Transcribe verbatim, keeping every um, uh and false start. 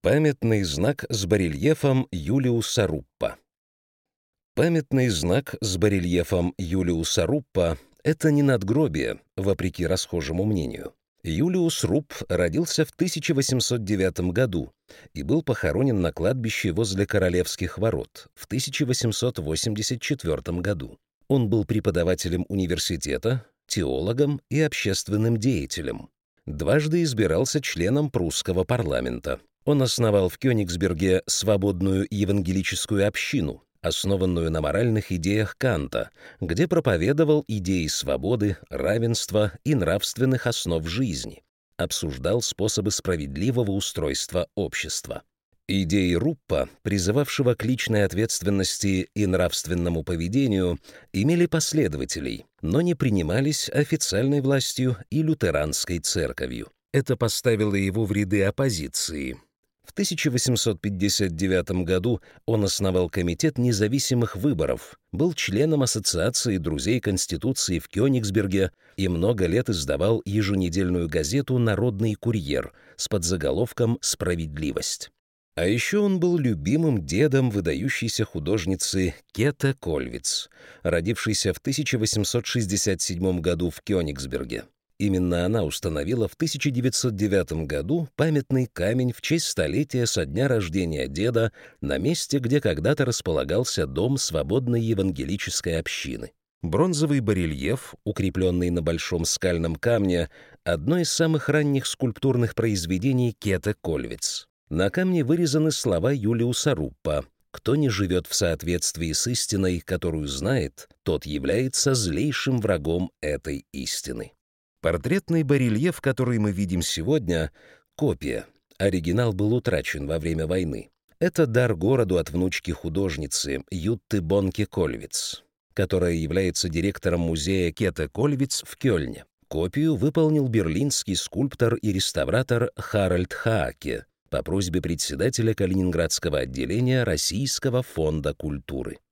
Памятный знак с барельефом Юлиуса Руппа. Памятный знак с барельефом Юлиуса Руппа — это не надгробие, вопреки расхожему мнению. Юлиус Рупп родился в тысяча восемьсот девятом году и был похоронен на кладбище возле Королевских ворот в тысяча восемьсот восемьдесят четвёртом году. Он был преподавателем университета, теологом и общественным деятелем. Дважды избирался членом прусского парламента. Он основал в Кёнигсберге свободную евангелическую общину, основанную на моральных идеях Канта, где проповедовал идеи свободы, равенства и нравственных основ жизни, обсуждал способы справедливого устройства общества. Идеи Руппа, призывавшего к личной ответственности и нравственному поведению, имели последователей, но не принимались официальной властью и лютеранской церковью. Это поставило его в ряды оппозиции. В тысяча восемьсот пятьдесят девятом году он основал Комитет независимых выборов, был членом Ассоциации друзей Конституции в Кёнигсберге и много лет издавал еженедельную газету «Народный курьер» с подзаголовком «Справедливость». А еще он был любимым дедом выдающейся художницы Кете Кольвиц, родившейся в тысяча восемьсот шестьдесят седьмом году в Кёнигсберге. Именно она установила в тысяча девятьсот девятом году памятный камень в честь столетия со дня рождения деда на месте, где когда-то располагался дом свободной евангелической общины. Бронзовый барельеф, укрепленный на большом скальном камне, одно из самых ранних скульптурных произведений Кете Кольвиц. На камне вырезаны слова Юлиуса Руппа: «Кто не живет в соответствии с истиной, которую знает, тот является злейшим врагом этой истины». Портретный барельеф, который мы видим сегодня, — копия. Оригинал был утрачен во время войны. Это дар городу от внучки художницы Ютты Бонке Кольвиц, которая является директором музея Кете Кольвиц в Кёльне. Копию выполнил берлинский скульптор и реставратор Харальд Хааке по просьбе председателя Калининградского отделения Российского фонда культуры.